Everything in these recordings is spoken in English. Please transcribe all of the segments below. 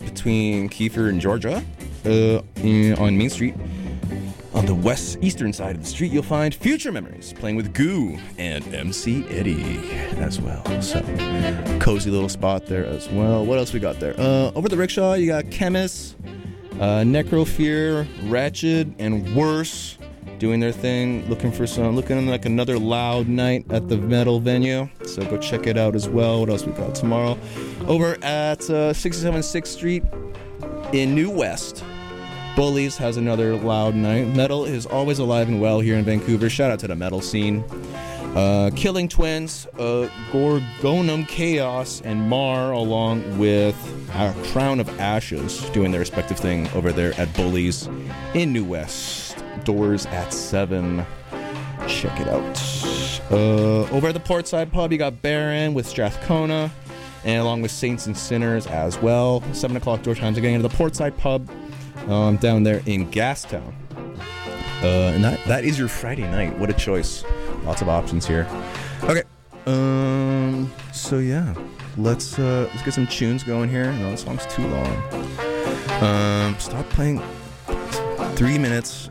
between Kiefer and Georgia on Main Street. On the eastern side of the street, you'll find Future Memories playing with Goo and MC Eddie as well. So, cozy little spot there as well. What else we got there? Over the rickshaw, you got Chemist, Necrofear, Ratchet, and Worse doing their thing, looking like another loud night at the metal venue. So go check it out as well. What else we got tomorrow? Over at 67 6th Street in New West, Bullies has another loud night. Metal is always alive and well here in Vancouver. Shout out to the metal scene. Killing Twins, Gorgonum Chaos, and Mar, along with Crown of Ashes, doing their respective thing over there at Bullies in New West. Doors at 7. Check it out. Over at the Portside Pub, you got Baron with Strathcona, and along with Saints and Sinners as well. 7 o'clock door times. Again, into the Portside Pub down there in Gastown. And that is your Friday night. What a choice. Lots of options here. Okay. So yeah, let's get some tunes going here. No, this song's too long. Stop playing. 2 minutes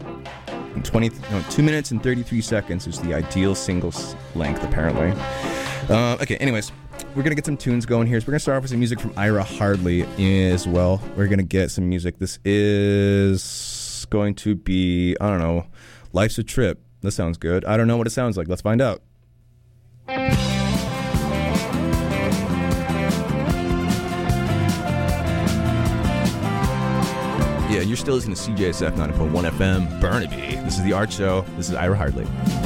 and 33 seconds is the ideal single length, apparently. Okay, anyways, we're going to get some tunes going here. So we're going to start off with some music from Ira Hardley as well. We're going to get some music. This is going to be, I don't know, Life's a Trip. That sounds good. I don't know what it sounds like. Let's find out. Yeah, you're still listening to CJSF 90.1 FM, Burnaby. This is The Art Show. This is Ira Hardley.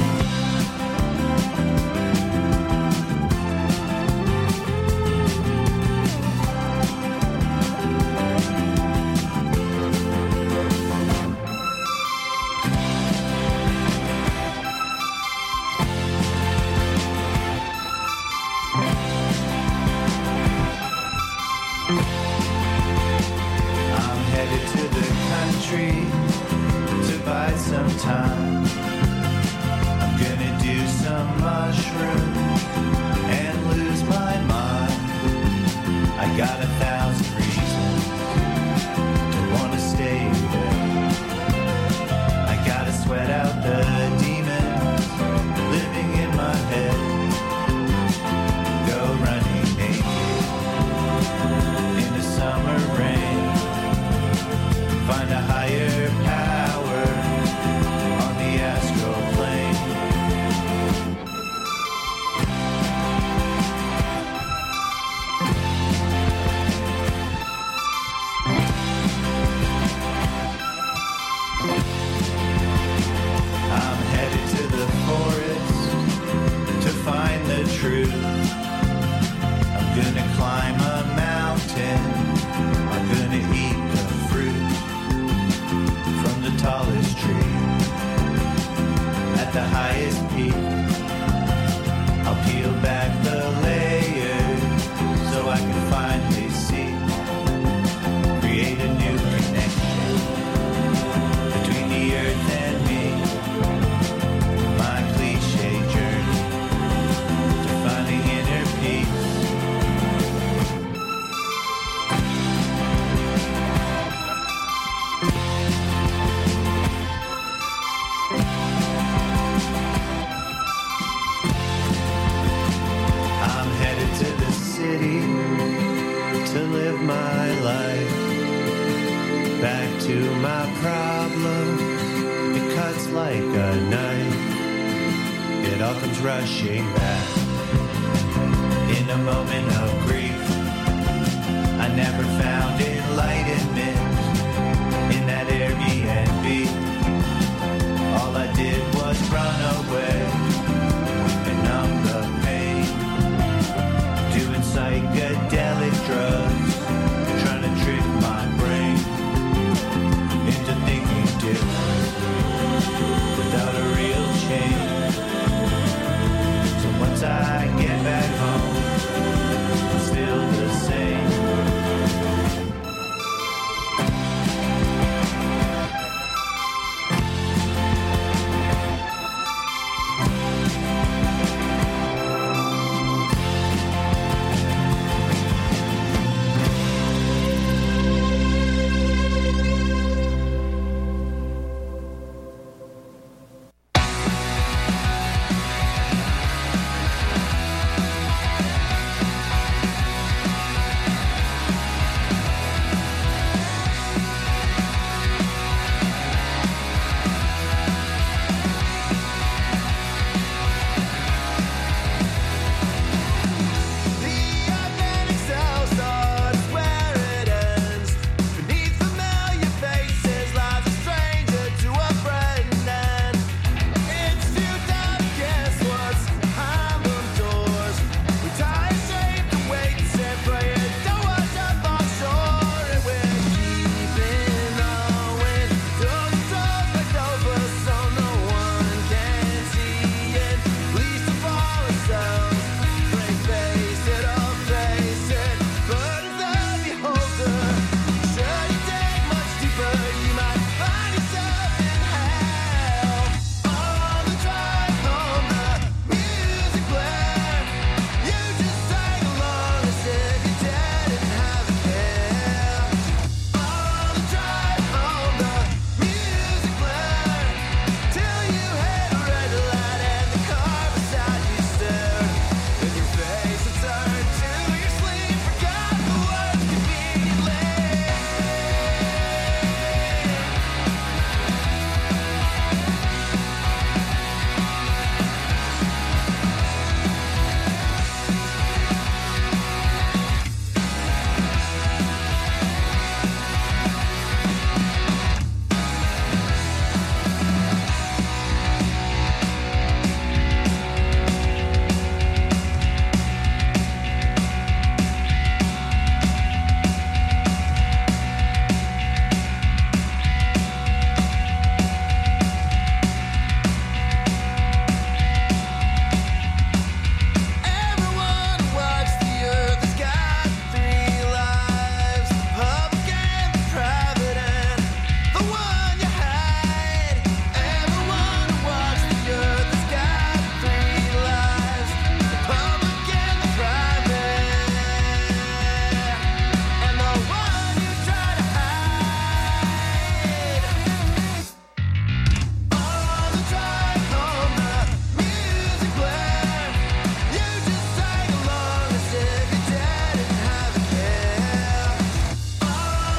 Rushing back in a moment of grief. I never found enlightenment in that Airbnb. All I did was run away and numb the pain, doing psychedelic drugs, trying to trick my brain into thinking different without a real change. Once I get back home, I'm still the same.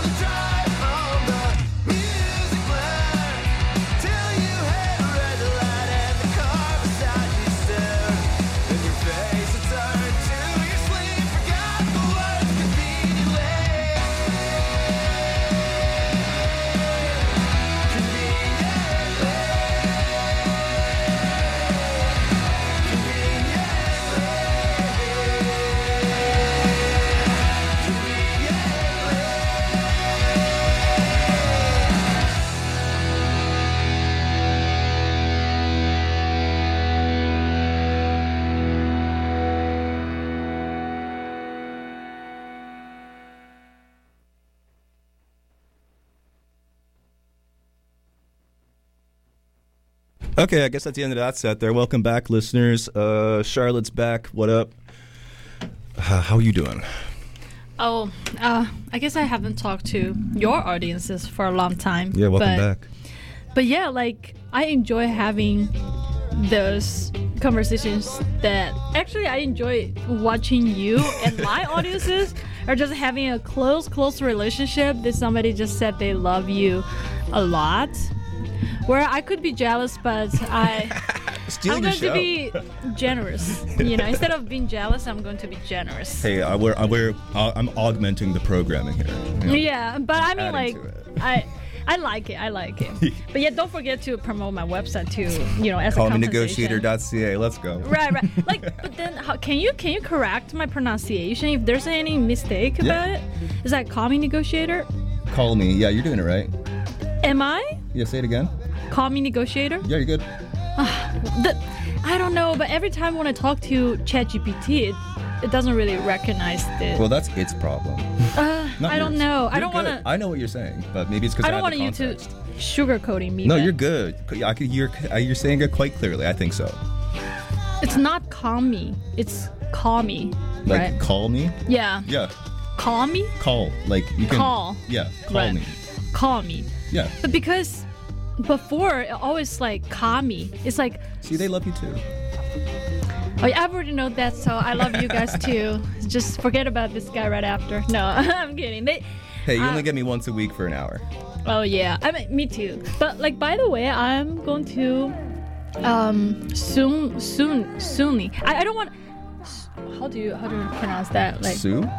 the drive home, the music blared till you hit a red light and the car beside you stared. In your face it turned to your sleep, forgot the words conveniently. Okay, I guess that's the end of that set there. Welcome back, listeners. Charlotte's back. What up? How are you doing? Oh, I guess I haven't talked to your audiences for a long time. Yeah, welcome back. But yeah, like, I enjoy having those conversations that actually I enjoy watching you and my audiences are just having a close relationship that somebody just said they love you a lot. Where I could be jealous, but I'm going to be generous. You know, instead of being jealous, I'm going to be generous. Hey, I'm augmenting the programming here. You know, yeah, but I mean, like, I like it. But yeah, don't forget to promote my website too. You know, as a compensation. CallMeNegotiator.ca. Let's go. Right. Like, but then can you correct my pronunciation if there's any mistake about it? Is that Call Me Negotiator? Call me. Yeah, you're doing it right. Am I? Yeah, say it again. Call Me Negotiator? Yeah, you're good. I don't know, but every time when I talk to ChatGPT, it doesn't really recognize it. Well, that's its problem. I don't know. I don't want to. I know what you're saying, but maybe it's because I don't want you to sugarcoating me. No, you're good. You're saying it quite clearly. I think so. It's not call me. It's call me. Like right? Call me? Yeah. Yeah. Call me? Call. Like you can. Call. Yeah. Call me. Call me. Yeah. But because before it always like call me. It's like. See, they love you too. Oh, yeah, I already know that, so I love you guys too. Just forget about this guy right after. No, I'm kidding. Hey, you only get me once a week for an hour. Oh yeah, I mean, me too. But like, by the way, I'm going to soonly. I don't want. How do you pronounce that? Like soon.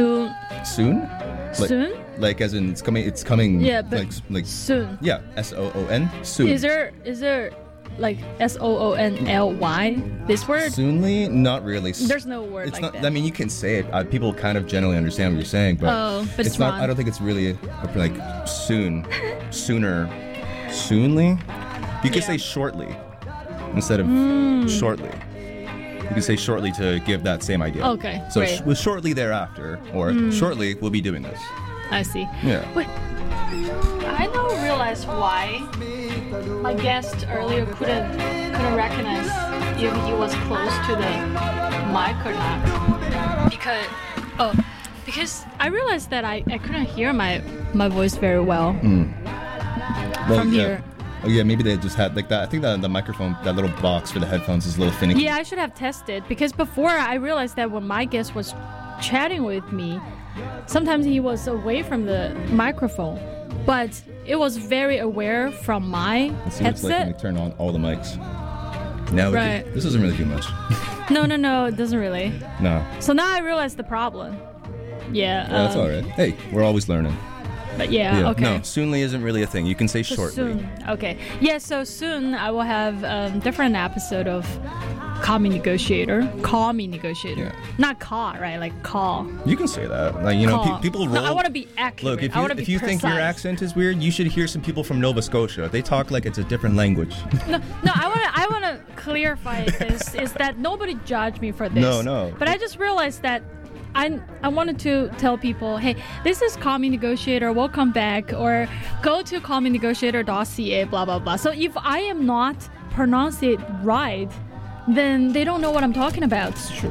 Soon? Like as in it's coming. Yeah, but like soon. Yeah, SOON. Soon. Is there like SOONLY this word? Soonly? Not really. There's no word like that. I mean, you can say it. People kind of generally understand what you're saying, but it's not. wrong. I don't think it's really like soon, sooner, soonly. You can say shortly instead of shortly. You can say shortly to give that same idea. Okay, so great. With shortly thereafter, or shortly, we'll be doing this. I see. Yeah. Wait, I don't realize why my guest earlier couldn't recognize if he was close to the mic or not. Because I realized that I couldn't hear my voice very well from here. Oh yeah, maybe they just had like that. I think that the microphone, that little box for the headphones is a little finicky. Yeah, I should have tested because before I realized that when my guest was chatting with me, sometimes he was away from the microphone, but it was very aware from my Let's see headset. what it's like when we turn on all the mics. Now this doesn't really do much. No, it doesn't really. No. So now I realize the problem. Yeah. That's all right. Hey, we're always learning. But yeah, okay. No, soonly isn't really a thing. You can say shortly. Soon. Okay. Yeah, so soon I will have a different episode of Call Me Negotiator. Call Me Negotiator. Yeah. Not call, right? Like call. You can say that. Like, you know, people roll. No, I want to be accurate. Look, if you think your accent is weird, you should hear some people from Nova Scotia. They talk like it's a different language. No, I want to clarify this is that nobody judged me for this. No. But I just realized that I wanted to tell people, hey, this is Call Me Negotiator, welcome back, or go to callmenegotiator.ca, blah, blah, blah. So if I am not pronouncing it right, then they don't know what I'm talking about. Sure.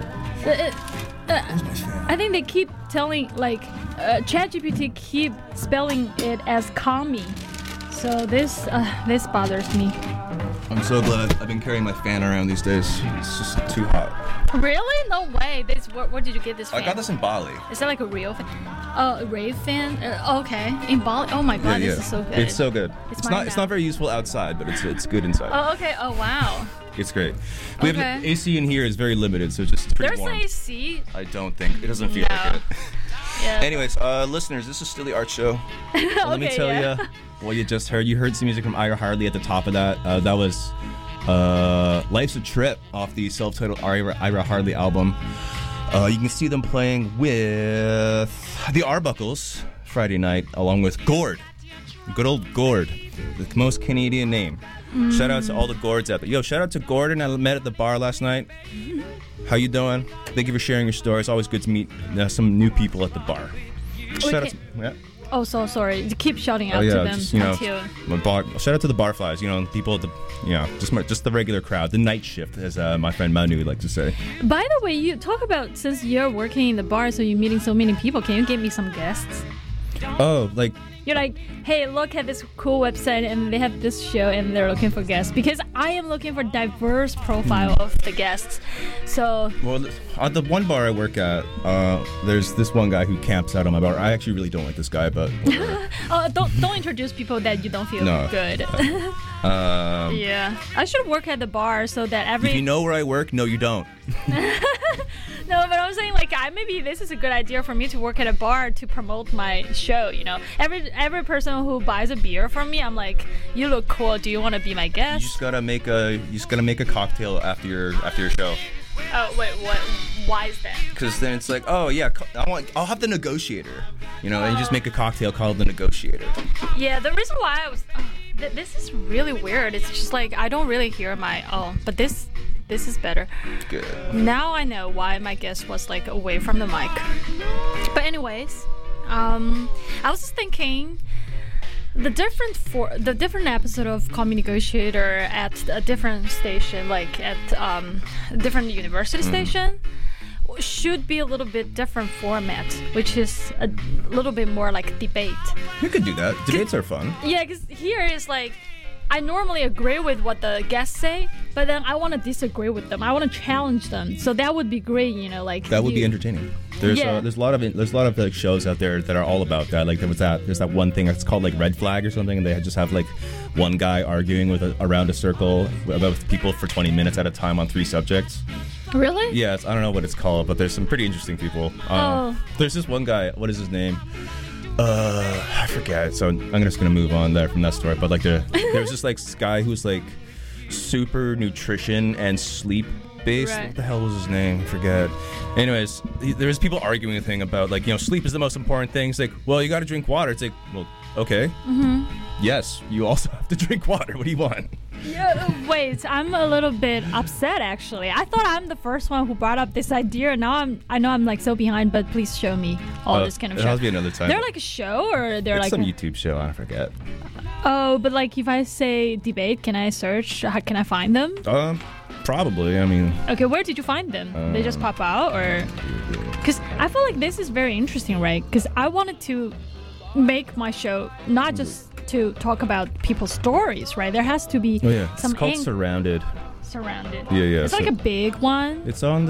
I think they keep telling, like, ChatGPT keep spelling it as call me. So this bothers me. I'm so glad I've been carrying my fan around these days. It's just too hot. Really? No way. Where did you get this fan? I got this in Bali. Is that like a real fan? Oh, rave fan. Okay, in Bali. Oh my god, this is so good. It's so good. It's It's mine not. It's now. not very useful outside, but it's good inside. Oh, okay. Oh wow. It's great. We have Okay. AC in here is very limited, so it's just pretty There's warm. AC. I don't think it doesn't feel No. like it. Yeah. Anyways, listeners, this is still the art show. Let me Okay, tell yeah. you what you just heard. You heard some music from Ira Hardley at the top of that. That was Life's a Trip off the self-titled Ira Hardley album. You can see them playing with the Arbuckles Friday night, along with Gord. Good old Gord, the most Canadian name. Shout out to all the Gords out there. Yo, shout out to Gordon. I met at the bar last night. How you doing? Thank you for sharing your story. It's always good to meet some new people at the bar. Shout out to, yeah. Oh, so sorry. You keep shouting out Oh to yeah, them just you know, until. my bar. Shout out to the barflies. You know, people at the, just the regular crowd, the night shift, as my friend Manu would like to say. By the way, you talk about since you're working in the bar, so you're meeting so many people. Can you give me some guests? Oh, like You're like, hey, look at this cool website, and they have this show, and they're looking for guests. Because I am looking for diverse profile of the guests. So well, at the one bar I work at, there's this one guy who camps out on my bar. I actually really don't like this guy, but don't introduce people that you don't feel No. good. Yeah, I should work at the bar so that every if you know where I work, no, you don't. No, but I'm saying like maybe this is a good idea for me to work at a bar to promote my show. You know, every person who buys a beer from me, I'm like, you look cool. Do you want to be my You guest? just gotta make a cocktail after your show. Oh wait, what? Why is that? Because then it's like, oh yeah, I'll have the negotiator, and you just make a cocktail called the negotiator. Yeah, the reason why I was this is really weird. It's just like I don't really hear my but this is better. Good. Now I know why my guest was like away from the mic. But anyways, I was just thinking the different episode of Call Me Negotiator at a different station, like at a different university station, should be a little bit different format, which is a little bit more like debate. You could do that. Debates are fun. Yeah, because here is like, I normally agree with what the guests say, but then I want to disagree with them. I want to challenge them. So that would be great, like That would be entertaining. There's Yeah. there's a lot of like shows out there that are all about that. Like there's that one thing that's called like Red Flag or something, and they just have like one guy arguing around a circle about people for 20 minutes at a time on 3 subjects. Really? Yeah, I don't know what it's called, but there's some pretty interesting people. There's this one guy. What is his name? I forget. So I'm just gonna move on there from that story. But like there was this like guy who's like super nutrition and sleep based. Right. What the hell was his name? I forget. Anyways, there was people arguing with him about like sleep is the most important thing. It's like, well, you got to drink water. It's like, well, okay. Mm-hmm. Yes, you also have to drink water. What do you want? Yeah, wait, I'm a little bit upset actually. I thought I'm the first one who brought up this idea. Now I know I'm like so behind, but please show me all this kind of It'll show. have to be another time. They're like a show, or they're it's like some YouTube show. I forget. Oh, but like if I say debate, can I search? How can I find them? Probably. I mean, Okay, where did you find them? They just pop out, or because I feel like this is very interesting, right? Because I wanted to make my show not just to talk about people's stories, right? There has to be oh yeah, some it's called Surrounded. surrounded. Yeah. It's like a big one. It's on a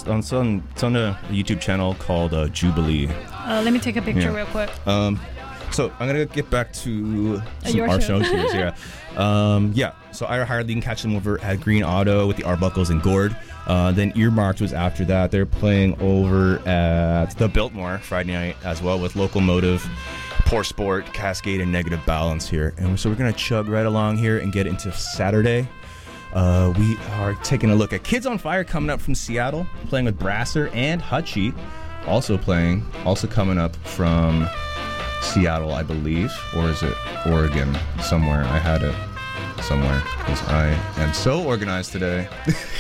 YouTube channel called Jubilee. Let me take a picture Yeah. real quick. So I'm gonna get back to Your our show. shows. Yeah. So Ira Hardley, you can catch them over at Green Auto with the Arbuckles and Gord. Then Earmarked was after that. They're playing over at the Biltmore Friday night as well with Locomotive, Poor Sport, Cascade, and Negative Balance here. And so we're gonna chug right along here and get into Saturday. We are taking a look at Kids on Fire coming up from Seattle, playing with Brasser and Hutchie, also coming up from Seattle, I believe, or is it Oregon? Somewhere. I had it somewhere because I am so organized today.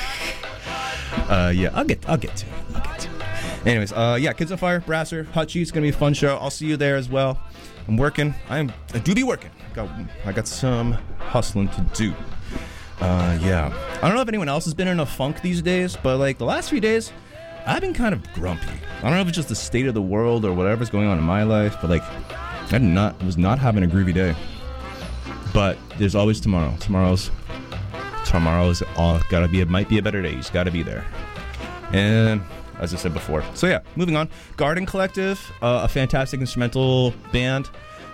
Yeah, I'll get to it. Anyways, Kids on Fire, Brasser, Hutchie. It's gonna be a fun show. I'll see you there as well. I'm working. I do be working. I got some hustling to do. Yeah. I don't know if anyone else has been in a funk these days, but like the last few days, I've been kind of grumpy. I don't know if it's just the state of the world or whatever's going on in my life, but like I was not having a groovy day. But there's always tomorrow. Tomorrow's might be a better day. You just gotta be there. And as I said before. So yeah, moving on. Garden Collective, a fantastic instrumental band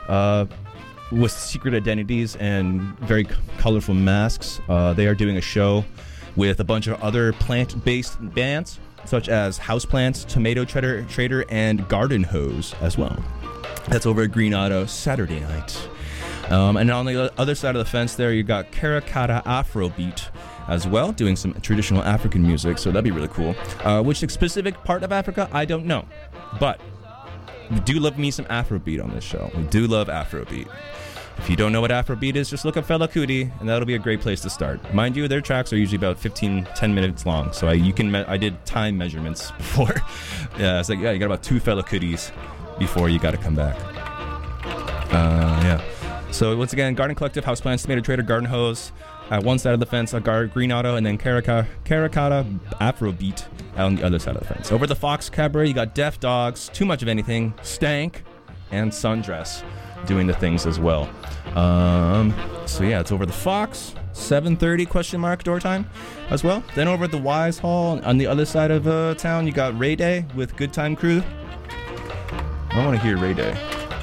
with secret identities and very colorful masks. They are doing a show with a bunch of other plant-based bands, such as Houseplants, Tomato Trader, and Garden Hose as well. That's over at Green Auto Saturday night. And on the other side of the fence there, you got Karakata Afrobeat as well, doing some traditional African music, so that'd be really cool. Which specific part of Africa, I don't know. But we do love me some Afrobeat on this show. We do love Afrobeat. If you don't know what Afrobeat is, just look up Fela Kuti, and that'll be a great place to start. Mind you, their tracks are usually about 10 minutes long, so I did time measurements before. Yeah, it's like, yeah, you got about 2 Fela Kutis before you got to come back. Yeah. So once again, Garden Collective, Houseplants, Tomato Trader, Garden Hose. At one side of the fence, Green Auto, and then Karakata Afrobeat on the other side of the fence. Over the Fox Cabaret, you got Deaf Dogs, Too Much of Anything, Stank, and Sundress doing the things as well. So yeah, it's over the Fox, 7:30 door time as well. Then over at the Wise Hall on the other side of town, you got Ray Day with Good Time Crew. I want to hear Ray Day.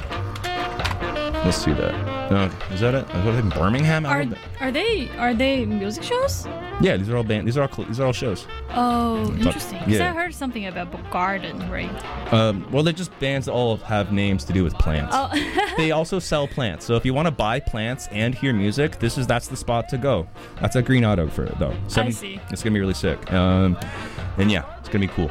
Let's see that. Is that it? Is that in Birmingham? Are they music shows? Yeah, these are all band. These are all shows. Oh, interesting. Because Yeah. I heard something about garden, right? Well, they're just bands that all have names to do with plants. Oh. They also sell plants. So if you want to buy plants and hear music, that's the spot to go. That's at Green Auto for it though. I see. It's gonna be really sick. And yeah, it's gonna be cool.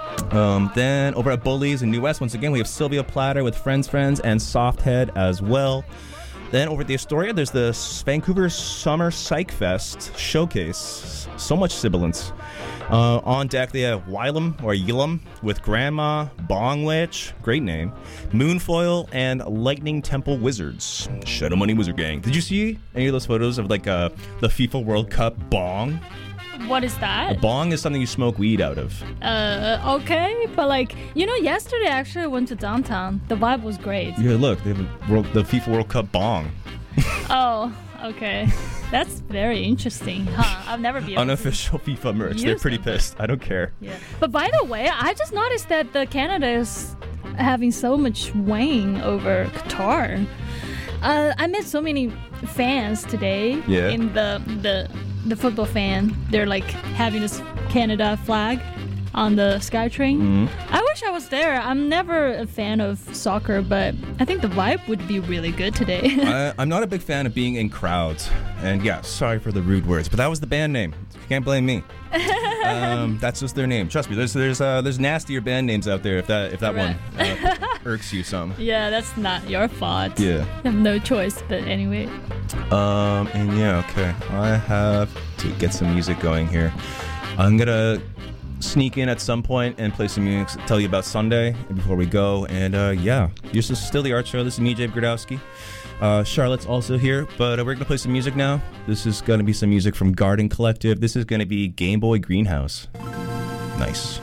Then over at Bullies in New West, once again we have Sylvia Platter with Friends and Softhead as well. Then over at the Astoria, there's the Vancouver Summer Psych Fest Showcase. So much sibilance. On deck, they have Yilum with Grandma, Bong Witch, great name, Moonfoil, and Lightning Temple Wizards. Shadow Money Wizard Gang. Did you see any of those photos of like the FIFA World Cup bong? What is A that? bong is something you smoke weed out of. Okay, but yesterday actually I went to downtown. The vibe was great. Yeah, look, they have the FIFA World Cup bong. Oh, okay. That's very interesting. Huh? I've never been Unofficial FIFA merch. They're use pretty them. pissed. I don't care. Yeah. But by the way, I just noticed that the Canada is having so much weighing over Qatar. I met so many fans today. Yeah. In the football fan, they're like having this Canada flag on the SkyTrain. Mm-hmm. I wish I was there. I'm never a fan of soccer, but I think the vibe would be really good today. I'm not a big fan of being in crowds. And yeah, sorry for the rude words, but that was the band name. You can't blame me. That's just their name. Trust me, there's nastier band names out there if that one irks you some. Yeah, that's not your fault. Yeah. You have no choice, but anyway. And yeah, okay. I have to get some music going here. I'm gonna sneak in at some point and play some music, tell you about Sunday before we go. And yeah, this is still the Art Show. This is me, Jay Gradowski. Charlotte's also here, but we're gonna play some music now. This is gonna be some music from Garden Collective. This is gonna be Game Boy Greenhouse. Nice.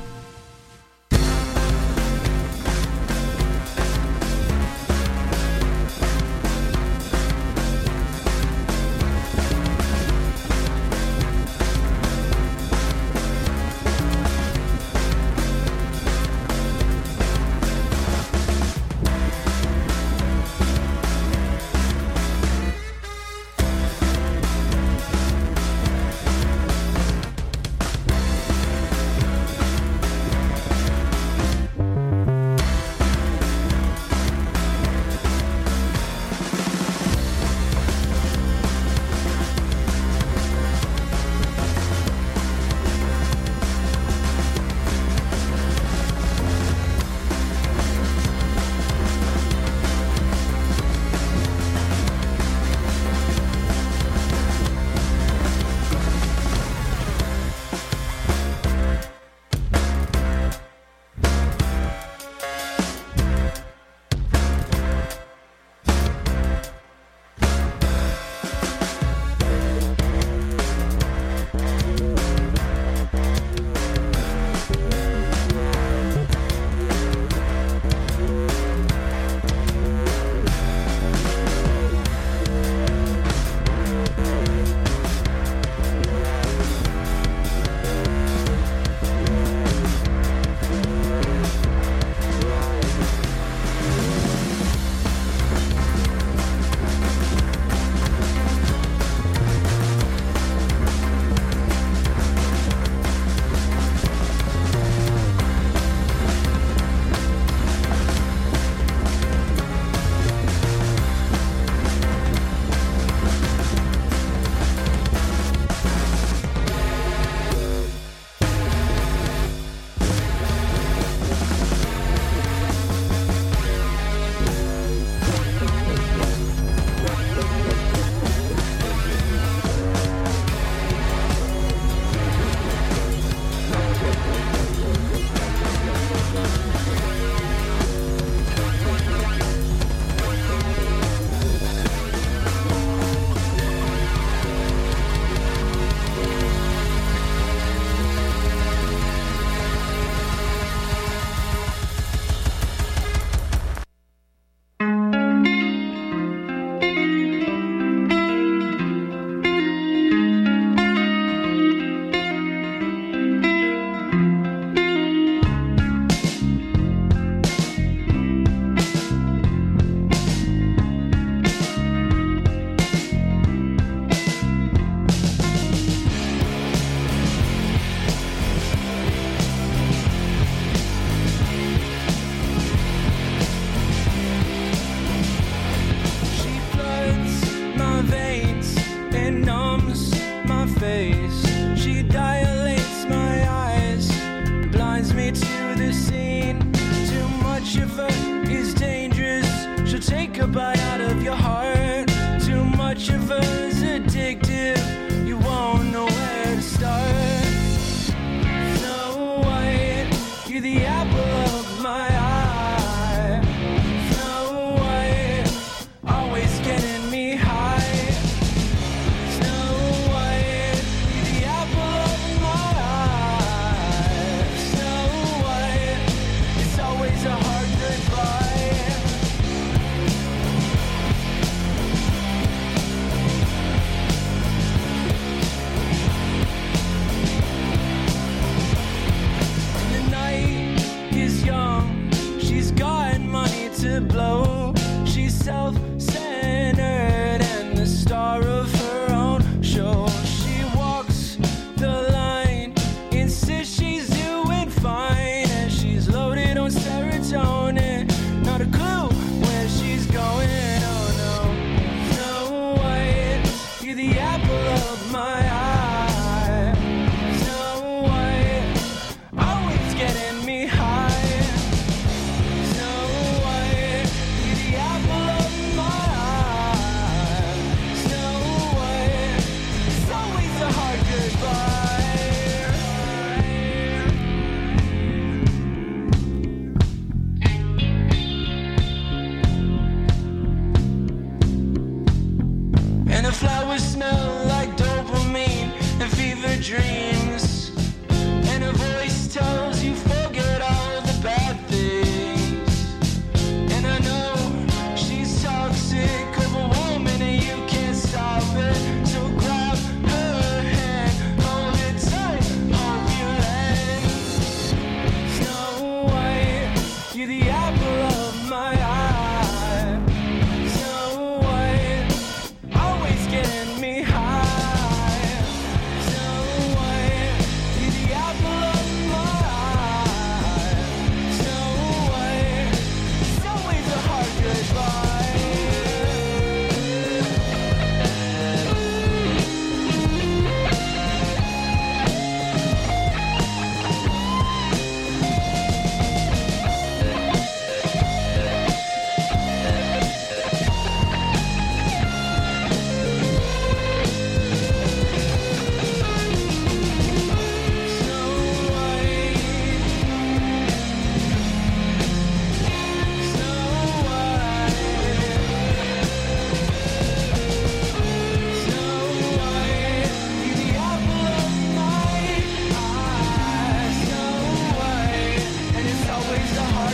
bite out of your heart. Too much of us addictive. You won't know where to start. Snow White, you're the apple of my eye. Snow White, always getting me high. Snow White, you're the apple of my eye. Snow White, it's always a hard goodbye. The night is young, she's got money to blow. She's self-centered and the star of her own show. She walks the line, insists she's doing fine, and she's loaded on serotonin. Not a clue where she's going, oh no. Snow White, you're the apple of my eye. Snow White, always getting me high. Snow White, you're the apple of my eye. Snow White, it's always a hard goodbye. And the flowers smell like dopamine and fever dreams. And a voice tells you forget all the bad things. And I know she's toxic, overwhelming, and you can't stop it. So grab her hand, hold it tight, hope you land. Snow White, you're the apple of my eye. Snow White, always getting me high. Snow White, you're the apple of my eye. Snow White, it's always a hard goodbye. Snow White, Snow White, Snow White, you're the apple of my eye. Snow White, and it's always a hard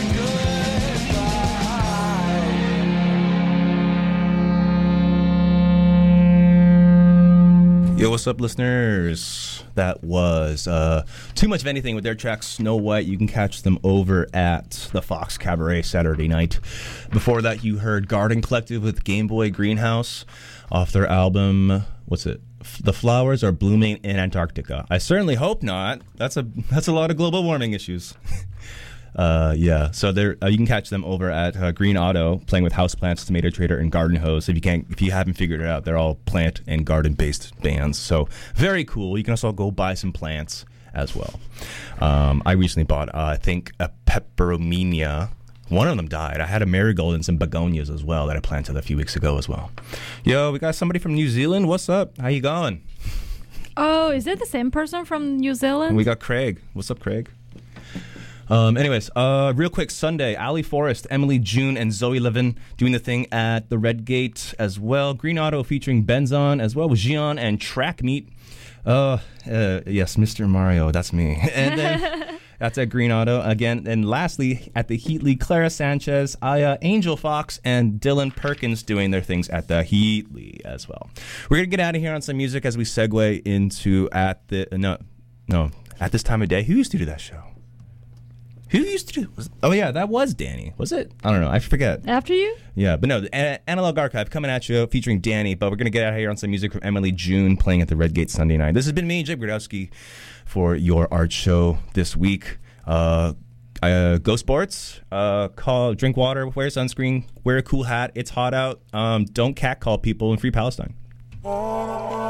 goodbye. Yo, what's up, listeners? That was Too Much of Anything with their track Snow White. You can catch them over at the Fox Cabaret Saturday night. Before that, you heard Garden Collective with Game Boy Greenhouse off their album, what's it? The Flowers Are Blooming in Antarctica. I certainly hope not. That's a lot of global warming issues. Yeah, so you can catch them over at Green Auto, playing with Houseplants, Tomato Trader, and Garden Hose. If you haven't figured it out, they're all plant and garden-based bands. So very cool. You can also go buy some plants as well. I recently bought, I think, a peperomia. One of them died. I had a marigold and some begonias as well that I planted a few weeks ago as well. Yo, we got somebody from New Zealand. What's up? How you going? Oh, is it the same person from New Zealand? And we got Craig. What's up, Craig? Anyways, real quick, Sunday, Ali Forrest, Emily June, and Zoe Levin doing the thing at the Red Gate as well. Green Auto featuring Benzon as well with Gian and Track Meet. Yes, Mr. Mario, that's me. And then that's at Green Auto again. And lastly, at the Heatley, Clara Sanchez, Aya, Angel Fox, and Dylan Perkins doing their things at the Heatley as well. We're going to get out of here on some music as we segue into at this time of day. Who used to do that show? Who used to do? Oh yeah, that was Danny. Was it? I don't know. I forget. After you? Yeah, but no, the Analog Archive coming at you featuring Danny. But we're gonna get out of here on some music from Emily June playing at the Red Gate Sunday night. This has been me, Jake Gradowski, for your art show this week. Go sports. Drink water. Wear sunscreen. Wear a cool hat. It's hot out. Don't catcall people in Free Palestine.